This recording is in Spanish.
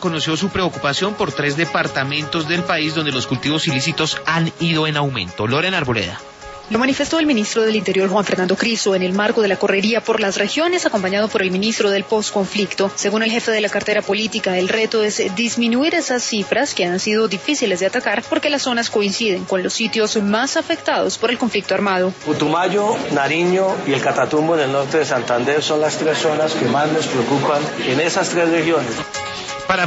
reconoció su preocupación por 3 departamentos del país donde los cultivos ilícitos han ido en aumento. Lorena Arboleda. Lo manifestó el ministro del Interior, Juan Fernando Cristo, en el marco de la correría por las regiones, acompañado por el ministro del posconflicto. Según el jefe de la cartera política, el reto es disminuir esas cifras que han sido difíciles de atacar porque las zonas coinciden con los sitios más afectados por el conflicto armado. Putumayo, Nariño y el Catatumbo en el norte de Santander son las 3 zonas que más nos preocupan en esas 3 regiones.